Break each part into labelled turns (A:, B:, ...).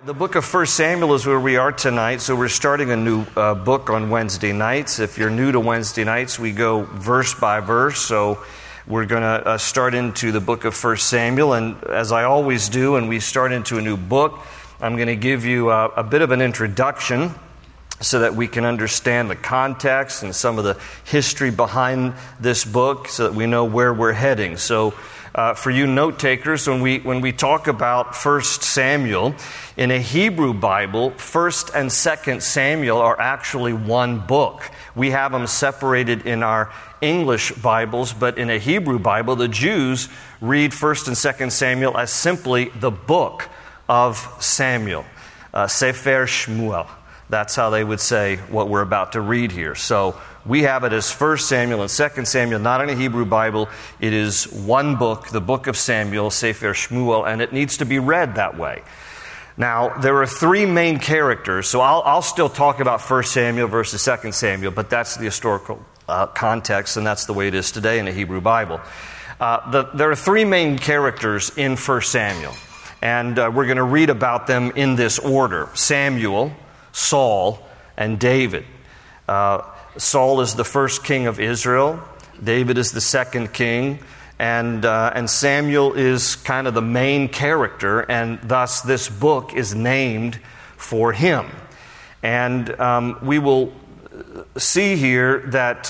A: The book of 1 Samuel is where we are tonight, so we're starting a new book on Wednesday nights. If you're new to Wednesday nights, we go verse by verse, so we're going to start into the book of 1 Samuel, and as I always do when we start into a new book, I'm going to give you a bit of an introduction so that we can understand the context and some of the history behind this book so that we know where we're heading. So for you note takers, when we talk about 1 Samuel, in a Hebrew Bible, 1st and 2nd Samuel are actually one book. We have them separated in our English Bibles, but in a Hebrew Bible, the Jews read 1st and 2nd Samuel as simply the book of Samuel, Sefer Shmuel. That's how they would say what we're about to read here. So we have it as 1 Samuel and 2 Samuel, not in a Hebrew Bible. It is one book, the book of Samuel, Sefer Shmuel, and it needs to be read that way. Now, there are three main characters, so I'll still talk about 1 Samuel versus 2 Samuel, but that's the historical context, and that's the way it is today in a Hebrew Bible. There are three main characters in 1 Samuel, and we're going to read about them in this order: Samuel, Saul, and David. Saul is the first king of Israel. David is the second king. And Samuel is kind of the main character, and thus this book is named for him. And we will see here that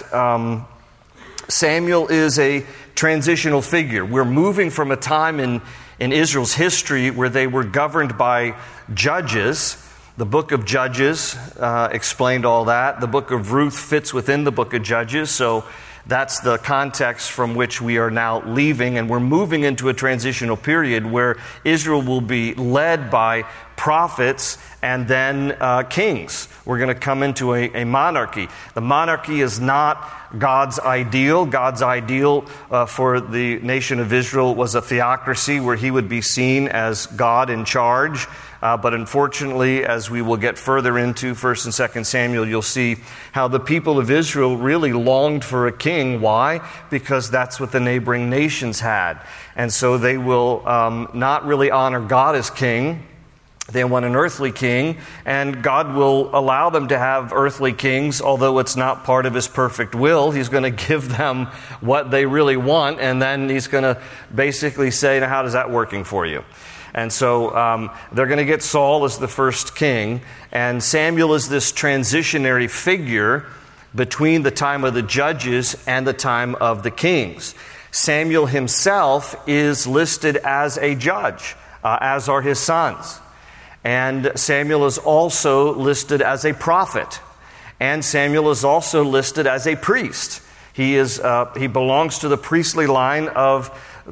A: Samuel is a transitional figure. We're moving from a time in Israel's history where they were governed by judges. The book of Judges explained all that. The book of Ruth fits within the book of Judges, so that's the context from which we are now leaving, and we're moving into a transitional period where Israel will be led by prophets and then kings. We're going to come into a monarchy. The monarchy is not God's ideal. God's ideal for the nation of Israel was a theocracy where he would be seen as God in charge. But unfortunately, as we will get further into 1 and 2 Samuel, you'll see how the people of Israel really longed for a king. Why? Because that's what the neighboring nations had. And so they will not really honor God as king. They want an earthly king, and God will allow them to have earthly kings, although it's not part of his perfect will. He's going to give them what they really want, and then he's going to basically say, now, how is that working for you? And so they're going to get Saul as the first king, and Samuel is this transitionary figure between the time of the judges and the time of the kings. Samuel himself is listed as a judge, as are his sons. And Samuel is also listed as a prophet. And Samuel is also listed as a priest. He belongs to the priestly line of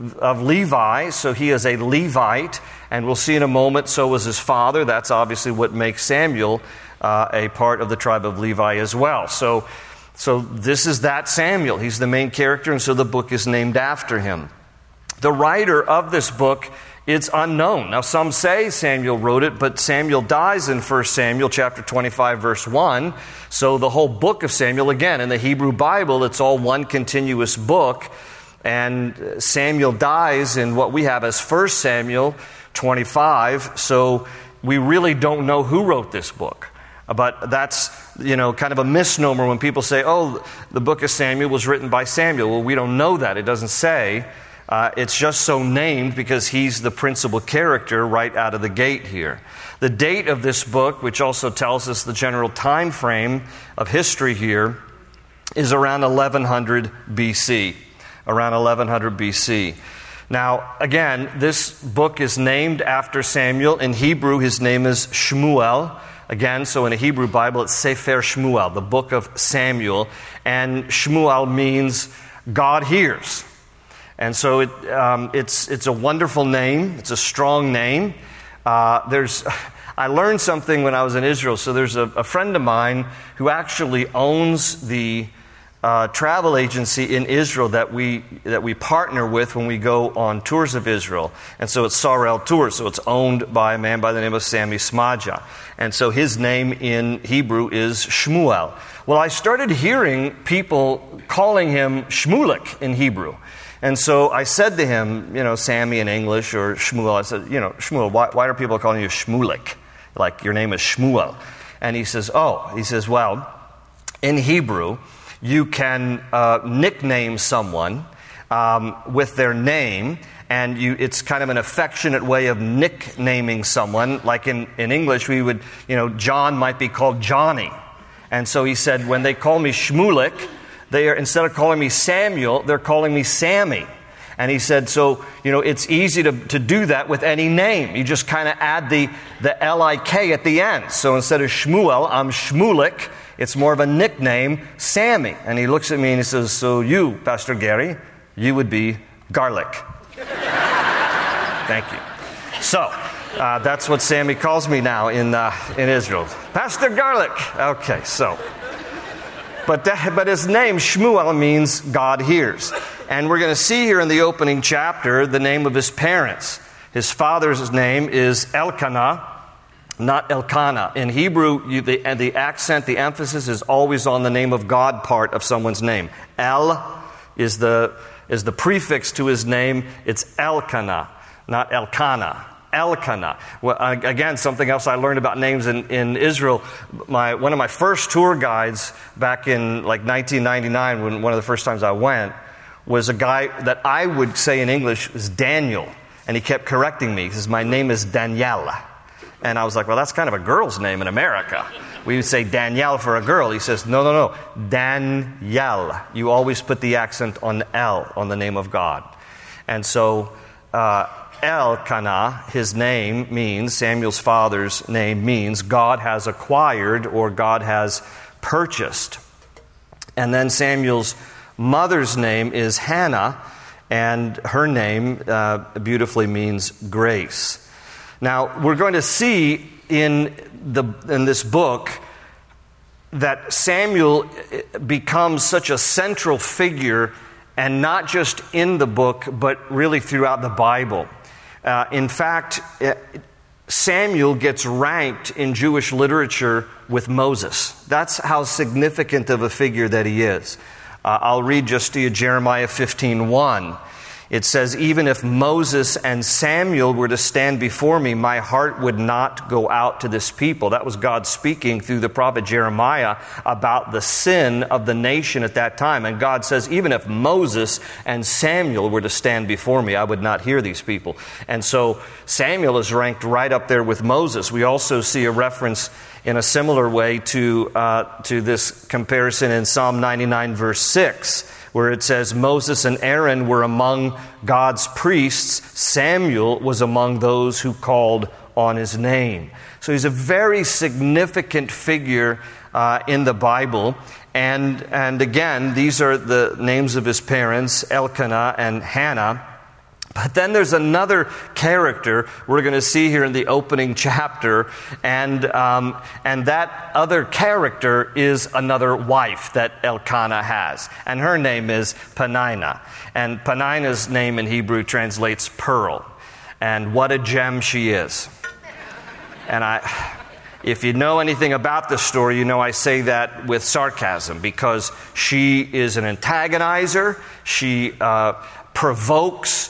A: Levi, so he is a Levite. And we'll see in a moment, so was his father. That's obviously what makes Samuel a part of the tribe of Levi as well. So this is that Samuel. He's the main character, and so the book is named after him. The writer of this book, it's unknown. Now, some say Samuel wrote it, but Samuel dies in 1 Samuel chapter 25, verse 1. So the whole book of Samuel, again, in the Hebrew Bible, it's all one continuous book. And Samuel dies in what we have as 1 Samuel 25. So we really don't know who wrote this book. But that's, kind of a misnomer when people say, oh, the book of Samuel was written by Samuel. Well, we don't know that. It doesn't say. It's just so named because he's the principal character right out of the gate here. The date of this book, which also tells us the general time frame of history here, is around 1100 BC. Around 1100 BC. Now, again, this book is named after Samuel. In Hebrew, his name is Shmuel. Again, so in a Hebrew Bible, it's Sefer Shmuel, the book of Samuel. And Shmuel means God hears. And so it's a wonderful name. It's a strong name. I learned something when I was in Israel. So there's a friend of mine who actually owns the travel agency in Israel that we partner with when we go on tours of Israel. And so it's Sarel Tours. So it's owned by a man by the name of Sami Smadja. And so his name in Hebrew is Shmuel. Well, I started hearing people calling him Shmulik in Hebrew. And so I said to him, Sammy in English, or Shmuel, I said, Shmuel, why are people calling you Shmulik? like your name is Shmuel. And he says, well, in Hebrew, you can nickname someone with their name, and it's kind of an affectionate way of nicknaming someone. Like in English, we would, John might be called Johnny. And so he said, when they call me Shmulik, instead of calling me Samuel, they're calling me Sammy. And he said, so, it's easy to do that with any name. You just kind of add the L-I-K at the end. So instead of Shmuel, I'm Shmulik. It's more of a nickname, Sammy. And he looks at me and he says, so you, Pastor Gary, you would be Garlic. Thank you. So, that's what Sammy calls me now in Israel. Pastor Garlic. Okay, so. But his name, Shmuel, means God hears. And we're going to see here in the opening chapter the name of his parents. His father's name is Elkanah, not Elkanah. In Hebrew, the accent, the emphasis is always on the name of God part of someone's name. El is the prefix to his name. It's Elkanah, not Elkanah. Elkanah. Well, again, something else I learned about names in Israel. One of my first tour guides back in like 1999, when one of the first times I went, was a guy that I would say in English is Daniel. And he kept correcting me. He says, my name is Danielle. And I was like, well, that's kind of a girl's name in America. We would say Danielle for a girl. He says, no, Danielle. You always put the accent on L, on the name of God. And so Elkanah, his name means, Samuel's father's name means, God has acquired or God has purchased. And then Samuel's mother's name is Hannah, and her name beautifully means grace. Now, we're going to see in this book that Samuel becomes such a central figure, and not just in the book, but really throughout the Bible. In fact, Samuel gets ranked in Jewish literature with Moses. That's how significant of a figure that he is. I'll read just to you Jeremiah 15:1. It says, even if Moses and Samuel were to stand before me, my heart would not go out to this people. That was God speaking through the prophet Jeremiah about the sin of the nation at that time. And God says, even if Moses and Samuel were to stand before me, I would not hear these people. And so Samuel is ranked right up there with Moses. We also see a reference in a similar way to this comparison in Psalm 99, verse 6, where it says, Moses and Aaron were among God's priests. Samuel was among those who called on his name. So he's a very significant figure in the Bible. And again, these are the names of his parents, Elkanah and Hannah. But then there's another character we're going to see here in the opening chapter, and that other character is another wife that Elkanah has, and her name is Peninnah. And Peninnah's name in Hebrew translates pearl, and what a gem she is. And if you know anything about this story, you know I say that with sarcasm, because she is an antagonizer. She provokes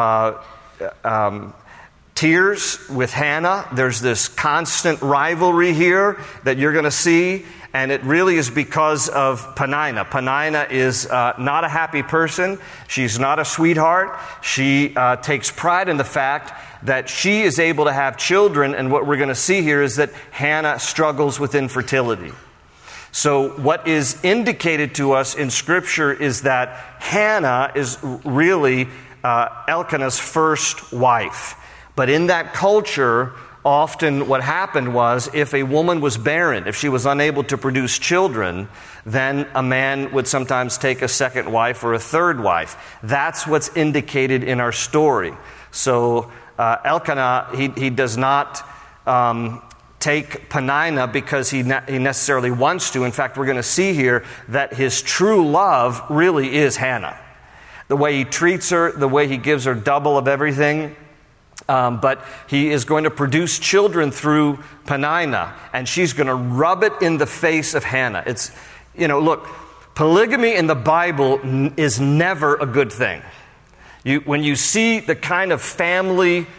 A: tears with Hannah. There's this constant rivalry here that you're going to see, and it really is because of Peninnah. Peninnah is not a happy person. She's not a sweetheart. She takes pride in the fact that she is able to have children, and what we're going to see here is that Hannah struggles with infertility. So what is indicated to us in Scripture is that Hannah is really Elkanah's first wife. But in that culture, often what happened was, if a woman was barren, if she was unable to produce children, then a man would sometimes take a second wife or a third wife. That's what's indicated in our story. So Elkanah, he does not take Peninnah because he necessarily wants to. In fact, we're going to see here that his true love really is Hannah. The way he treats her, the way he gives her double of everything. But he is going to produce children through Peninnah, and she's going to rub it in the face of Hannah. It's, look, polygamy in the Bible is never a good thing. When you see the kind of family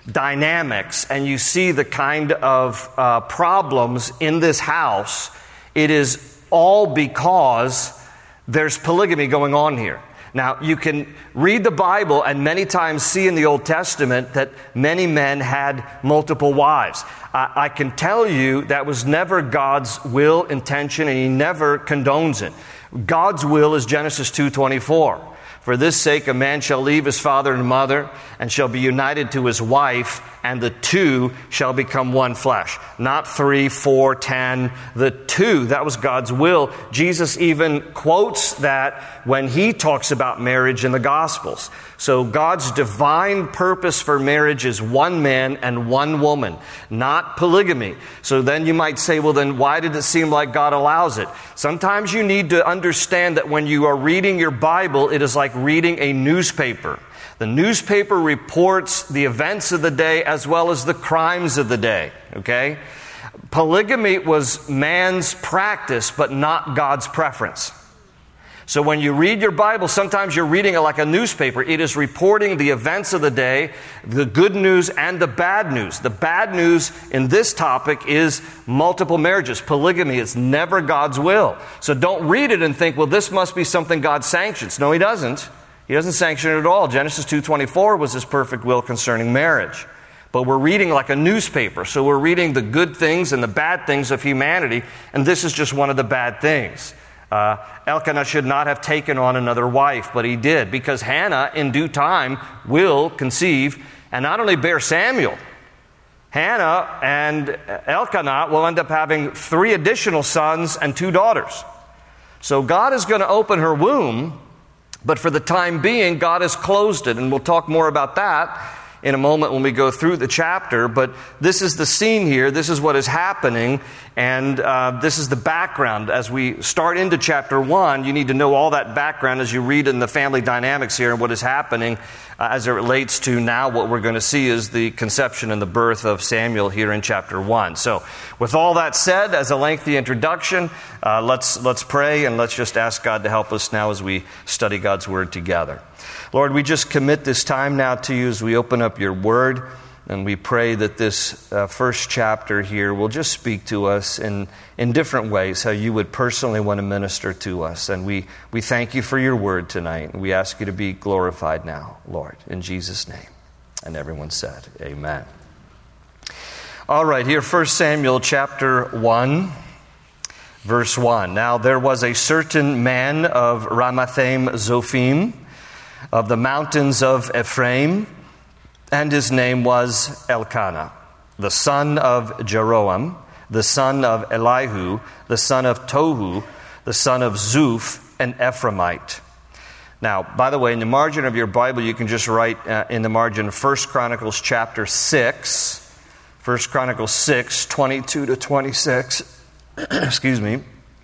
A: dynamics and you see the kind of problems in this house, it is all because there's polygamy going on here. Now, you can read the Bible and many times see in the Old Testament that many men had multiple wives. I can tell you that was never God's will, intention, and He never condones it. God's will is Genesis 2:24. For this sake a man shall leave his father and mother and shall be united to his wife, and the two shall become one flesh. Not 3, 4, 10, the two. That was God's will. Jesus even quotes that when He talks about marriage in the Gospels. So God's divine purpose for marriage is one man and one woman, not polygamy. So then you might say, well, then why did it seem like God allows it? Sometimes you need to understand that when you are reading your Bible, it is like reading a newspaper. The newspaper reports the events of the day as well as the crimes of the day, okay? Polygamy was man's practice, but not God's preference. So when you read your Bible, sometimes you're reading it like a newspaper. It is reporting the events of the day, the good news and the bad news. The bad news in this topic is multiple marriages. Polygamy is never God's will. So don't read it and think, well, this must be something God sanctions. No, He doesn't. He doesn't sanction it at all. Genesis 2:24 was His perfect will concerning marriage. But we're reading like a newspaper. So we're reading the good things and the bad things of humanity, and this is just one of the bad things. Elkanah should not have taken on another wife, but he did, because Hannah in due time will conceive and not only bear Samuel. Hannah and Elkanah will end up having 3 additional sons and 2 daughters. So God is going to open her womb, but for the time being, God has closed it, and we'll talk more about that in a moment when we go through the chapter. But this is the scene here. This is what is happening, and this is the background. As we start into chapter 1, you need to know all that background as you read in the family dynamics here and what is happening as it relates to now what we're going to see is the conception and the birth of Samuel here in chapter 1. So with all that said, as a lengthy introduction, let's pray and let's just ask God to help us now as we study God's Word together. Lord, we just commit this time now to You as we open up Your Word, and we pray that this first chapter here will just speak to us in different ways, how You would personally want to minister to us. And we thank You for Your Word tonight, and we ask You to be glorified now, Lord, in Jesus' name. And everyone said, amen. All right, here 1 Samuel chapter 1, verse 1. Now there was a certain man of Ramathaim Zophim, of the mountains of Ephraim, and his name was Elkanah, the son of Jeroam, the son of Elihu, the son of Tohu, the son of Zuph, an Ephraimite. Now, by the way, in the margin of your Bible, you can just write in the margin 1 Chronicles chapter 6, 1 Chronicles 6, 22 to 26. Excuse me.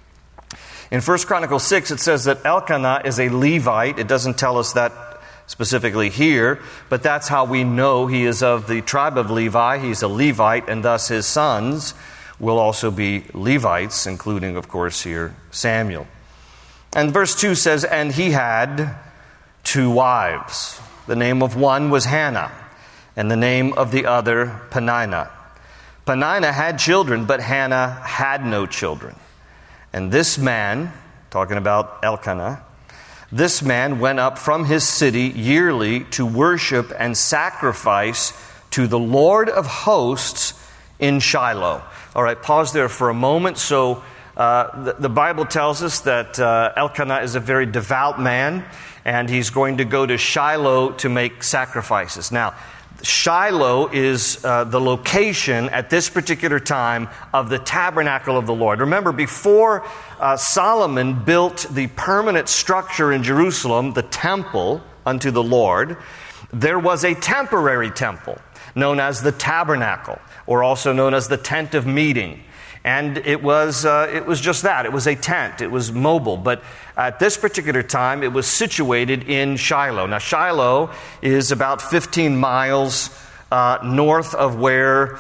A: In 1 Chronicles 6, it says that Elkanah is a Levite. It doesn't tell us that specifically here, but that's how we know he is of the tribe of Levi. He's a Levite, and thus his sons will also be Levites, including, of course, here Samuel. And verse 2 says, and he had 2 wives. The name of one was Hannah, and the name of the other Peninnah. Peninnah had children, but Hannah had no children. And this man, talking about Elkanah, this man went up from his city yearly to worship and sacrifice to the Lord of hosts in Shiloh. All right, pause there for a moment. So the Bible tells us that Elkanah is a very devout man, and he's going to go to Shiloh to make sacrifices. Now, Shiloh is the location at this particular time of the tabernacle of the Lord. Remember, before Solomon built the permanent structure in Jerusalem, the temple unto the Lord, there was a temporary temple known as the tabernacle, or also known as the tent of meeting. And it was just that. It was a tent. It was mobile. But at this particular time, it was situated in Shiloh. Now, Shiloh is about 15 miles north of where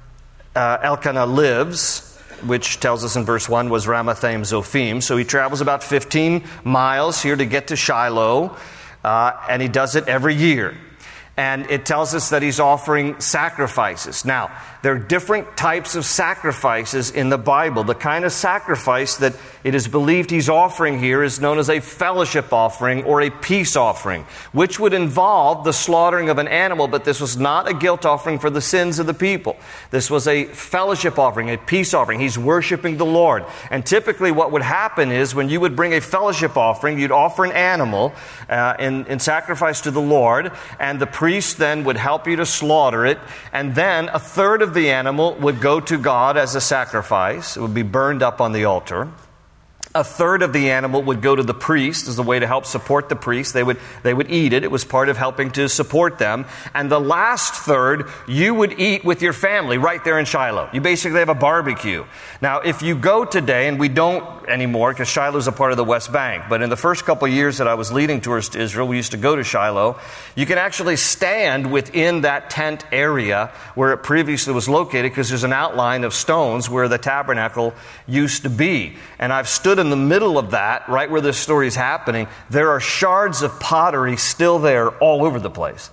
A: Elkanah lives, which tells us in verse 1 was Ramathaim Zophim. So he travels about 15 miles here to get to Shiloh, and he does it every year. And it tells us that he's offering sacrifices. Now, there are different types of sacrifices in the Bible. The kind of sacrifice that it is believed he's offering here is known as a fellowship offering or a peace offering, which would involve the slaughtering of an animal, but this was not a guilt offering for the sins of the people. This was a fellowship offering, a peace offering. He's worshiping the Lord. And typically what would happen is when you would bring a fellowship offering, you'd offer an animal in sacrifice to the Lord, and the priest then would help you to slaughter it, and then a third of the animal would go to God as a sacrifice. It would be burned up on the altar. A third of the animal would go to the priest as a way to help support the priest. They would eat it. It was part of helping to support them. And the last third, you would eat with your family right there in Shiloh. You basically have a barbecue. Now, if you go today, and we don't anymore because Shiloh is a part of the West Bank, but in the first couple of years that I was leading tours to Israel, we used to go to Shiloh. You can actually stand within that tent area where it previously was located because there's an outline of stones where the tabernacle used to be. And I've stood in the middle of that, right where this story is happening. There are shards of pottery still there all over the place.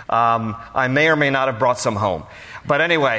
A: I may or may not have brought some home. But anyway,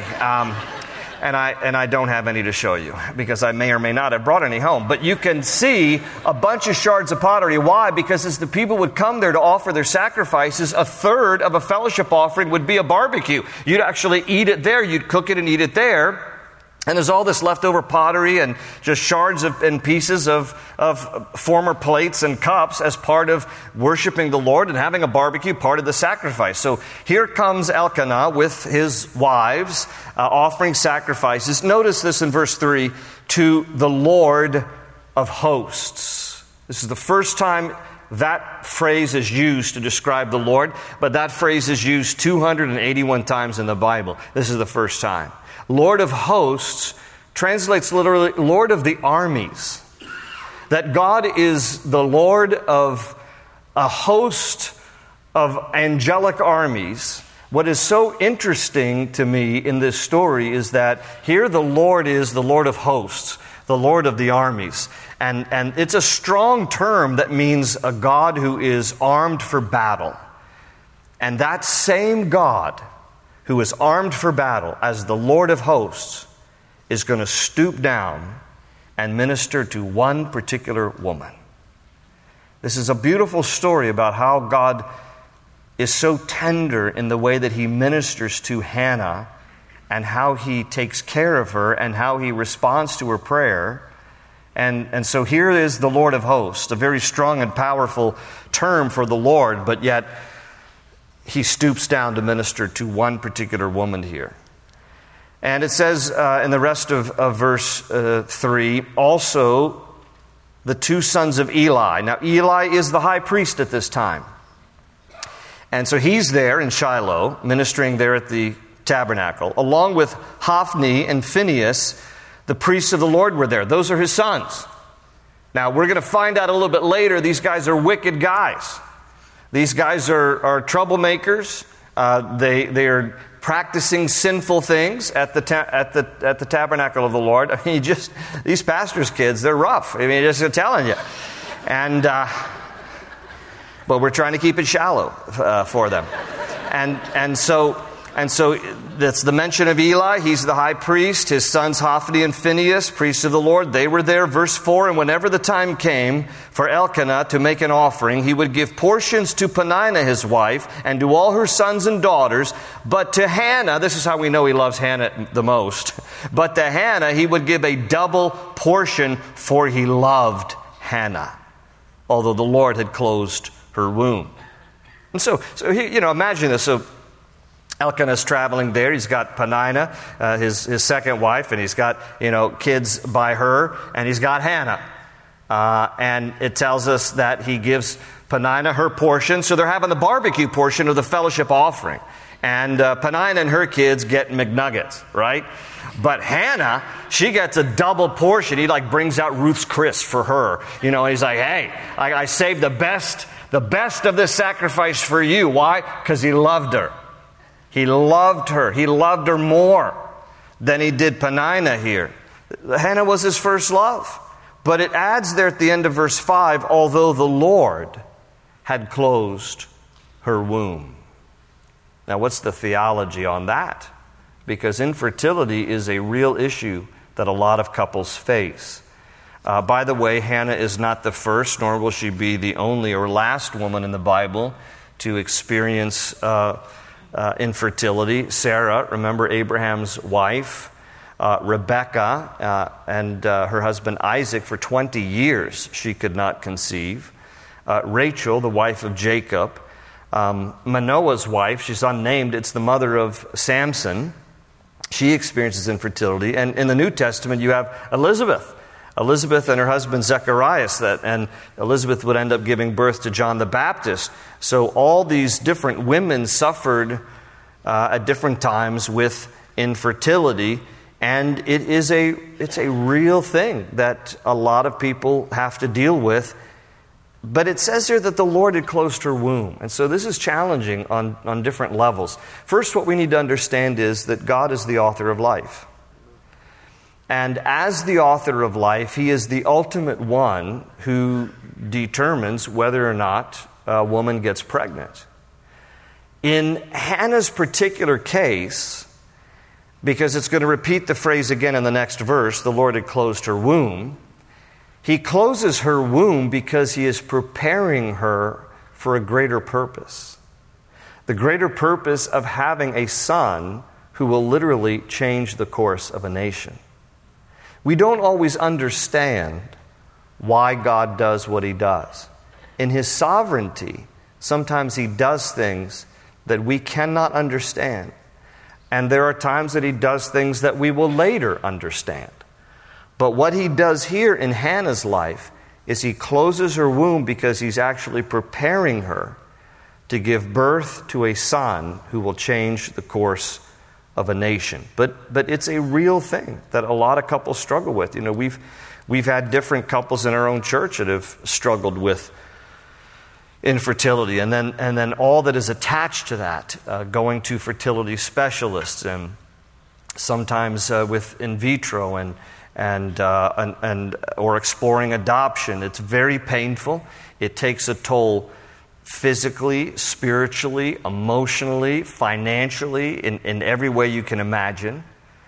A: and I don't have any to show you because I may or may not have brought any home. But you can see a bunch of shards of pottery. Why? Because as the people would come there to offer their sacrifices, a third of a fellowship offering would be a barbecue. You'd actually eat it there. You'd cook it and eat it there. And there's all this leftover pottery and just shards and pieces of former plates and cups as part of worshiping the Lord and having a barbecue, part of the sacrifice. So here comes Elkanah with his wives offering sacrifices. Notice this in verse 3, to the Lord of hosts. This is the first time that phrase is used to describe the Lord, but that phrase is used 281 times in the Bible. This is the first time. Lord of hosts translates literally Lord of the armies. That God is the Lord of a host of angelic armies. What is so interesting to me in this story is that here the Lord is the Lord of hosts, the Lord of the armies. And it's a strong term that means a God who is armed for battle. And that same God who is armed for battle as the Lord of hosts is going to stoop down and minister to one particular woman. This is a beautiful story about how God is so tender in the way that he ministers to Hannah and how he takes care of her and how he responds to her prayer. And so here is the Lord of hosts, a very strong and powerful term for the Lord, but yet he stoops down to minister to one particular woman here. And it says in the rest of verse 3, also the two sons of Eli. Now, Eli is the high priest at this time. And so he's there in Shiloh, ministering there at the tabernacle. Along with Hophni and Phinehas, the priests of the Lord were there. Those are his sons. Now, we're going to find out a little bit later, these guys are wicked guys. These guys are troublemakers. They are practicing sinful things at the tabernacle of the Lord. I mean, these pastors' kids, they're rough. I mean, just telling you. And but we're trying to keep it shallow for them. And so that's the mention of Eli. He's the high priest. His sons Hophni and Phinehas, priests of the Lord, they were there. Verse 4, and whenever the time came for Elkanah to make an offering, he would give portions to Peninnah his wife and to all her sons and daughters. But to Hannah, this is how we know he loves Hannah the most, but to Hannah he would give a double portion, for he loved Hannah, although the Lord had closed her womb. And so imagine this. So Elkanah's traveling there. He's got Peninnah, his second wife, and he's got, kids by her, and he's got Hannah. And it tells us that he gives Peninnah her portion. So they're having the barbecue portion of the fellowship offering. And Peninnah and her kids get McNuggets, right? But Hannah, she gets a double portion. He brings out Ruth's Chris for her. And he's like, hey, I saved the best of this sacrifice for you. Why? Because he loved her. He loved her. He loved her more than he did Peninnah here. Hannah was his first love. But it adds there at the end of verse 5, although the Lord had closed her womb. Now, what's the theology on that? Because infertility is a real issue that a lot of couples face. By the way, Hannah is not the first, nor will she be the only or last woman in the Bible to experience infertility. Sarah, remember Abraham's wife, Rebekah, and her husband Isaac, for 20 years she could not conceive. Rachel, the wife of Jacob, Manoah's wife, she's unnamed, it's the mother of Samson. She experiences infertility. And in the New Testament, you have Elizabeth and her husband Zacharias, and Elizabeth would end up giving birth to John the Baptist. So all these different women suffered at different times with infertility, and it's a real thing that a lot of people have to deal with. But it says here that the Lord had closed her womb. And so this is challenging on different levels. First, what we need to understand is that God is the author of life. And as the author of life, He is the ultimate one who determines whether or not a woman gets pregnant. In Hannah's particular case, because it's going to repeat the phrase again in the next verse, the Lord had closed her womb. He closes her womb because He is preparing her for a greater purpose. The greater purpose of having a son who will literally change the course of a nation. We don't always understand why God does what He does. In His sovereignty, sometimes He does things that we cannot understand. And there are times that He does things that we will later understand. But what He does here in Hannah's life is He closes her womb because He's actually preparing her to give birth to a son who will change the course of a nation. But it's a real thing that a lot of couples struggle with. You know, we've had different couples in our own church that have struggled with infertility, and then all that is attached to that, going to fertility specialists, and sometimes with in vitro and or exploring adoption. It's very painful. It takes a toll physically, spiritually, emotionally, financially, in every way you can imagine.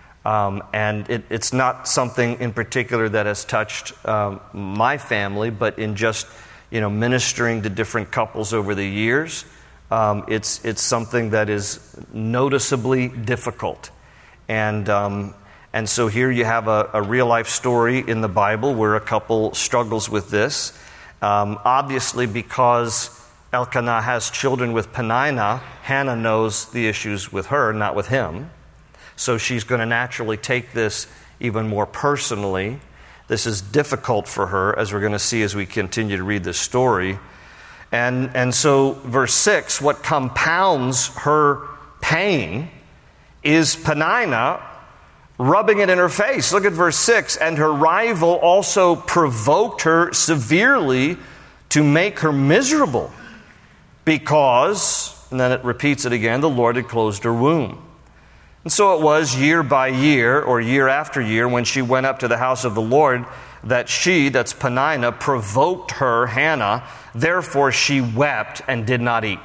A: And it's not something in particular that has touched my family, but in just ministering to different couples over the years, it's something that is noticeably difficult. And so here you have a real life story in the Bible where a couple struggles with this. Obviously, because Elkanah has children with Peninnah, Hannah knows the issues with her, not with him. So she's going to naturally take this even more personally. This is difficult for her, as we're going to see as we continue to read this story. And so verse 6, what compounds her pain is Peninnah rubbing it in her face. Look at verse 6. And her rival also provoked her severely to make her miserable, because, and then it repeats it again, the Lord had closed her womb. And so it was year by year, or year after year, when she went up to the house of the Lord, that that's Peninnah, provoked her, Hannah. Therefore she wept and did not eat.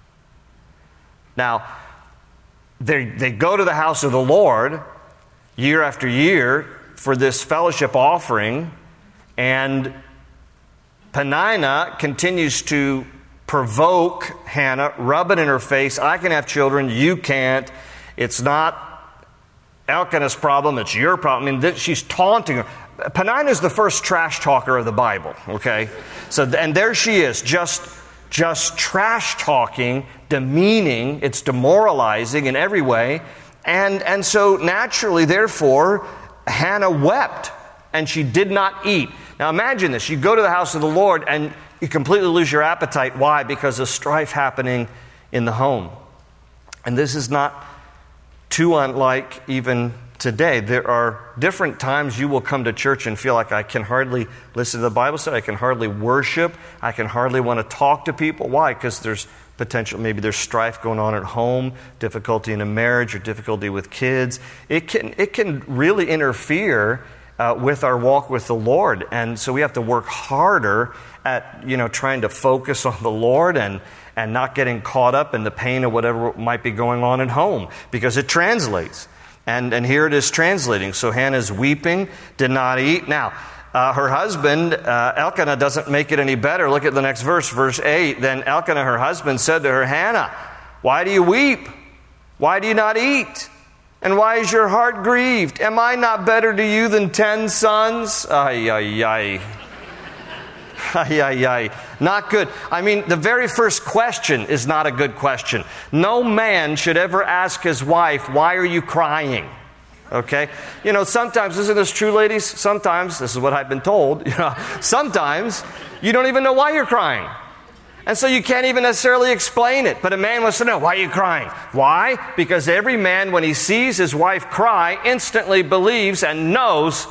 A: Now, they go to the house of the Lord year after year for this fellowship offering, and Peninnah continues to provoke Hannah, rub it in her face. I can have children, you can't. It's not Elkanah's problem, it's your problem. I mean, she's taunting her. Peninnah is the first trash talker of the Bible, okay? So, and there she is, just trash talking, demeaning, it's demoralizing in every way. And so naturally, therefore, Hannah wept, and she did not eat. Now imagine this. You go to the house of the Lord, and you completely lose your appetite. Why? Because of strife happening in the home. And this is not too unlike even today. There are different times you will come to church and feel like I can hardly listen to the Bible study, I can hardly worship, I can hardly want to talk to people. Why? Because there's potential, maybe there's strife going on at home, difficulty in a marriage or difficulty with kids. It can really interfere with our walk with the Lord. And so we have to work harder at, trying to focus on the Lord and not getting caught up in the pain of whatever might be going on at home, because it translates. And here it is translating. So Hannah's weeping, did not eat. Now, her husband, Elkanah, doesn't make it any better. Look at the next verse, verse 8. Then Elkanah, her husband, said to her, Hannah, why do you weep? Why do you not eat? And why is your heart grieved? Am I not better to you than 10 sons? Ay, ay, ay. Ay, ay, ay. Not good. I mean, the very first question is not a good question. No man should ever ask his wife, why are you crying? Okay? Sometimes, isn't this true, ladies? Sometimes, this is what I've been told, sometimes you don't even know why you're crying. And so you can't even necessarily explain it. But a man wants to know, why are you crying? Why? Because every man, when he sees his wife cry, instantly believes and knows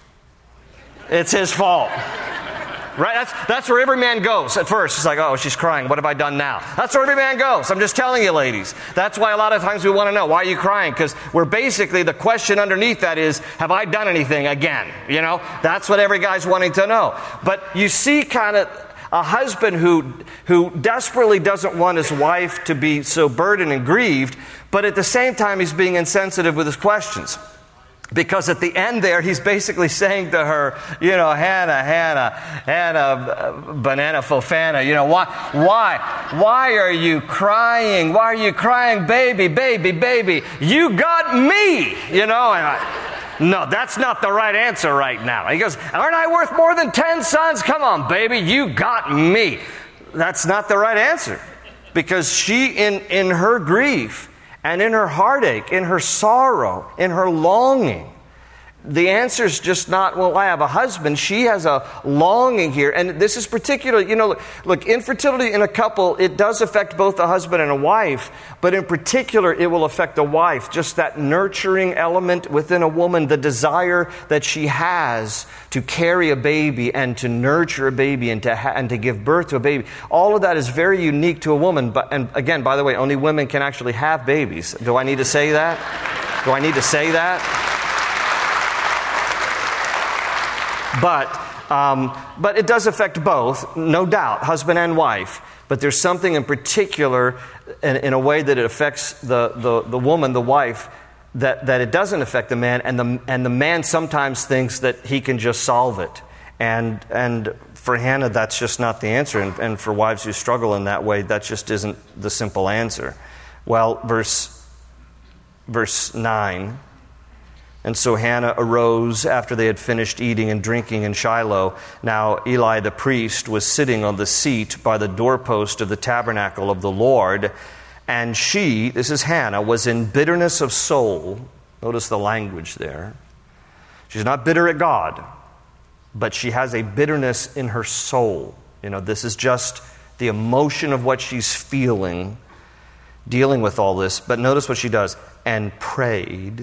A: it's his fault. Right? That's where every man goes at first. It's like, oh, she's crying. What have I done now? That's where every man goes. I'm just telling you, ladies. That's why a lot of times we want to know, why are you crying? Because we're basically, the question underneath that is, have I done anything again? That's what every guy's wanting to know. But you see kind of a husband who desperately doesn't want his wife to be so burdened and grieved, but at the same time he's being insensitive with his questions. Because at the end there, he's basically saying to her, Hannah, banana fofana, why are you crying? Why are you crying, baby? You got me, No, that's not the right answer right now. He goes, aren't I worth more than 10 sons? Come on, baby, you got me. That's not the right answer. Because she, in her grief, and in her heartache, in her sorrow, in her longing, the answer is just not, well, I have a husband. She has a longing here. And this is particularly, look, infertility in a couple, it does affect both a husband and a wife. But in particular, it will affect a wife. Just that nurturing element within a woman, the desire that she has to carry a baby and to nurture a baby and to give birth to a baby. All of that is very unique to a woman. And again, by the way, only women can actually have babies. Do I need to say that? But it does affect both, no doubt, husband and wife. But there's something in particular, in a way that it affects the woman, the wife, that it doesn't affect the man, and the man sometimes thinks that he can just solve it. And for Hannah, that's just not the answer. And for wives who struggle in that way, that just isn't the simple answer. Well, verse 9. And so Hannah arose after they had finished eating and drinking in Shiloh. Now Eli the priest was sitting on the seat by the doorpost of the tabernacle of the Lord. And she, this is Hannah, was in bitterness of soul. Notice the language there. She's not bitter at God, but she has a bitterness in her soul. This is just the emotion of what she's feeling, dealing with all this. But notice what she does. And prayed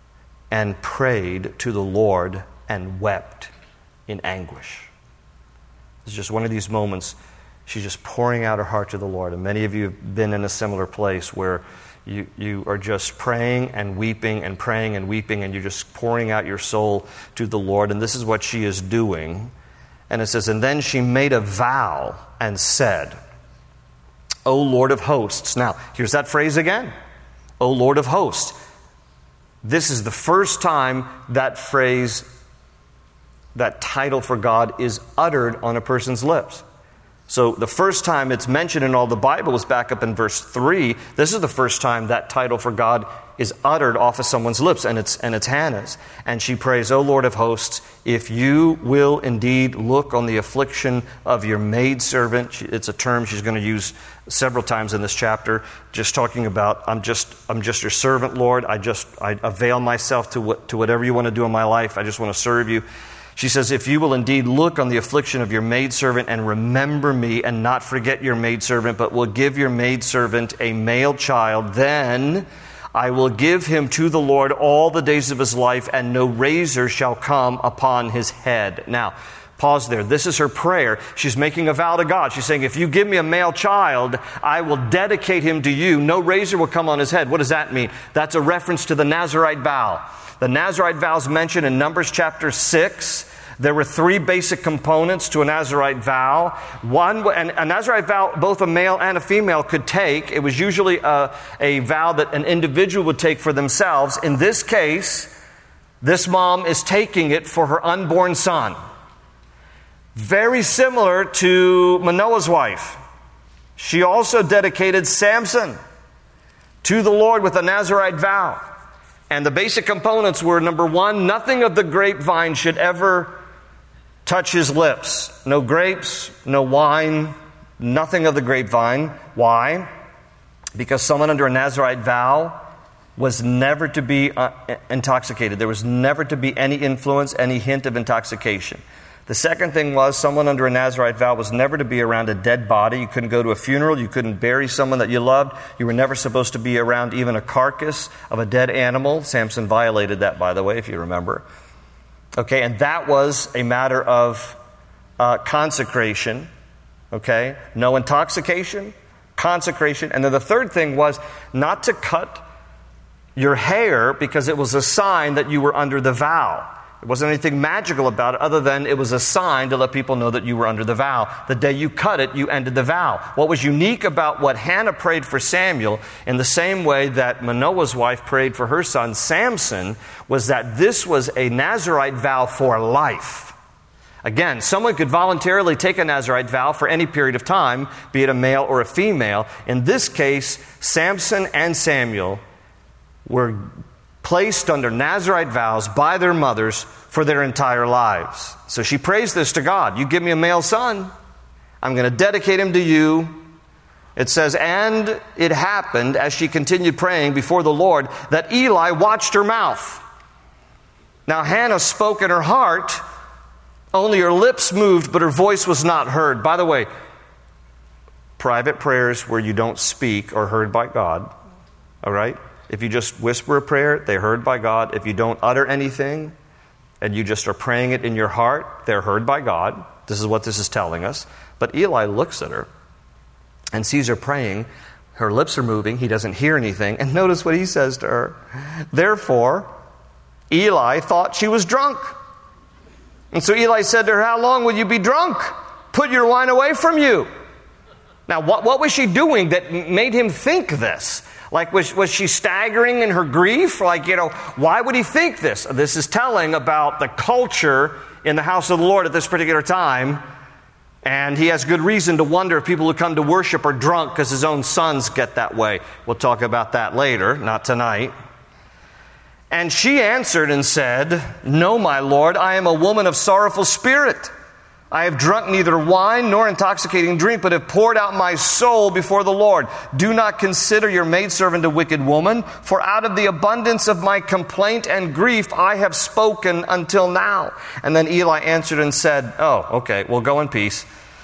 A: to the Lord and wept in anguish. It's just one of these moments. She's just pouring out her heart to the Lord. And many of you have been in a similar place where you are just praying and weeping and praying and weeping, and you're just pouring out your soul to the Lord. And this is what she is doing. And it says, and then she made a vow and said, O Lord of hosts. Now, here's that phrase again. O Lord of hosts. This is the first time that phrase, that title for God, is uttered on a person's lips. So the first time it's mentioned in all the Bible is back up in verse 3. This is the first time that title for God is uttered off of someone's lips, and it's Hannah's. And she prays, O Lord of hosts, if you will indeed look on the affliction of your maidservant. It's a term she's going to use several times in this chapter, just talking about, I'm just your servant, Lord. I avail myself to whatever you want to do in my life. I just want to serve you. She says, if you will indeed look on the affliction of your maidservant and remember me and not forget your maidservant, but will give your maidservant a male child, then I will give him to the Lord all the days of his life, and no razor shall come upon his head. Now, pause there. This is her prayer. She's making a vow to God. She's saying, if you give me a male child, I will dedicate him to you. No razor will come on his head. What does that mean? That's a reference to the Nazirite vow. The Nazirite vows mentioned in Numbers chapter 6. There were 3 basic components to a Nazirite vow. One, and a Nazirite vow, both a male and a female could take. It was usually a vow that an individual would take for themselves. In this case, this mom is taking it for her unborn son. Very similar to Manoah's wife. She also dedicated Samson to the Lord with a Nazirite vow. And the basic components were, number 1, nothing of the grapevine should ever touch his lips. No grapes, no wine, nothing of the grapevine. Why? Because someone under a Nazirite vow was never to be intoxicated. There was never to be any influence, any hint of intoxication. The second thing was, someone under a Nazirite vow was never to be around a dead body. You couldn't go to a funeral. You couldn't bury someone that you loved. You were never supposed to be around even a carcass of a dead animal. Samson violated that, by the way, if you remember. Okay, and that was a matter of consecration. Okay, no intoxication, consecration. And then the third thing was not to cut your hair, because it was a sign that you were under the vow. There wasn't anything magical about it other than it was a sign to let people know that you were under the vow. The day you cut it, you ended the vow. What was unique about what Hannah prayed for Samuel, in the same way that Manoah's wife prayed for her son Samson, was that this was a Nazirite vow for life. Again, someone could voluntarily take a Nazirite vow for any period of time, be it a male or a female. In this case, Samson and Samuel were placed under Nazirite vows by their mothers for their entire lives. So she prays this to God. You give me a male son, I'm going to dedicate him to you. It says, and it happened as she continued praying before the Lord that Eli watched her mouth. Now Hannah spoke in her heart, only her lips moved, but her voice was not heard. By the way, private prayers where you don't speak are heard by God. All right? If you just whisper a prayer, they're heard by God. If you don't utter anything and you just are praying it in your heart, they're heard by God. This is what this is telling us. But Eli looks at her and sees her praying. Her lips are moving. He doesn't hear anything. And notice what he says to her. Therefore, Eli thought she was drunk. And so Eli said to her, how long will you be drunk? Put your wine away from you. Now, what was she doing that made him think this? Like, was she staggering in her grief? Like, why would he think this? This is telling about the culture in the house of the Lord at this particular time. And he has good reason to wonder if people who come to worship are drunk because his own sons get that way. We'll talk about that later, not tonight. And she answered and said, no, my Lord, I am a woman of sorrowful spirit. I have drunk neither wine nor intoxicating drink, but have poured out my soul before the Lord. Do not consider your maidservant a wicked woman, for out of the abundance of my complaint and grief I have spoken until now. And then Eli answered and said, oh, okay, well, go in peace.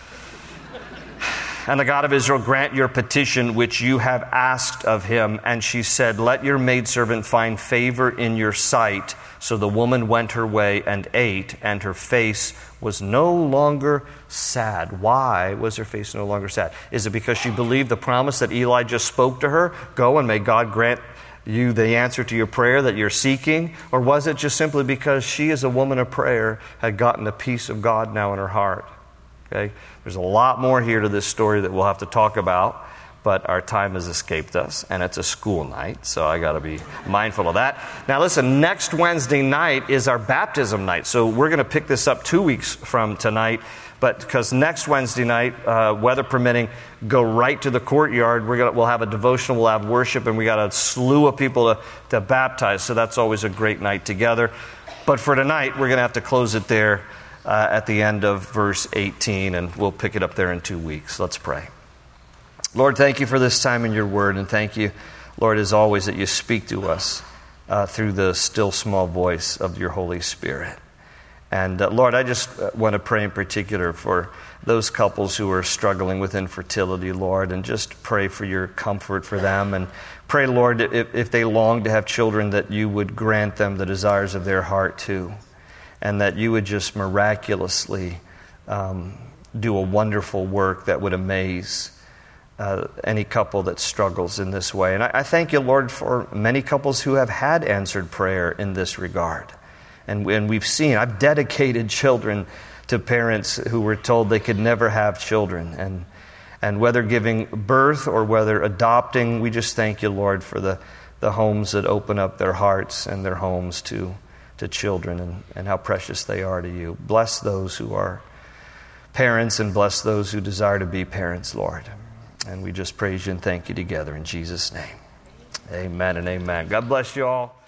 A: And the God of Israel grant your petition which you have asked of him. And she said, let your maidservant find favor in your sight. So the woman went her way and ate, and her face was no longer sad. Why was her face no longer sad? Is it because she believed the promise that Eli just spoke to her? Go and may God grant you the answer to your prayer that you're seeking? Or was it just simply because she, as a woman of prayer, had gotten the peace of God now in her heart? Okay? There's a lot more here to this story that we'll have to talk about, but our time has escaped us, and it's a school night, so I got to be mindful of that. Now listen, next Wednesday night is our baptism night, so we're going to pick this up 2 weeks from tonight, but because next Wednesday night, weather permitting, go right to the courtyard. We'll have a devotional, we'll have worship, and we got a slew of people to baptize, so that's always a great night together. But for tonight, we're going to have to close it there at the end of verse 18, and we'll pick it up there in 2 weeks. Let's pray. Lord, thank you for this time in your word, and thank you, Lord, as always, that you speak to us through the still small voice of your Holy Spirit. And Lord, I just want to pray in particular for those couples who are struggling with infertility, Lord, and just pray for your comfort for them. And pray, Lord, if they long to have children, that you would grant them the desires of their heart too, and that you would just miraculously do a wonderful work that would amaze any couple that struggles in this way. And I thank you, Lord, for many couples who have had answered prayer in this regard. And we've seen, I've dedicated children to parents who were told they could never have children. And whether giving birth or whether adopting, we just thank you, Lord, for the homes that open up their hearts and their homes to children and how precious they are to you. Bless those who are parents and bless those who desire to be parents, Lord. And we just praise you and thank you together in Jesus' name. Amen and amen. God bless you all.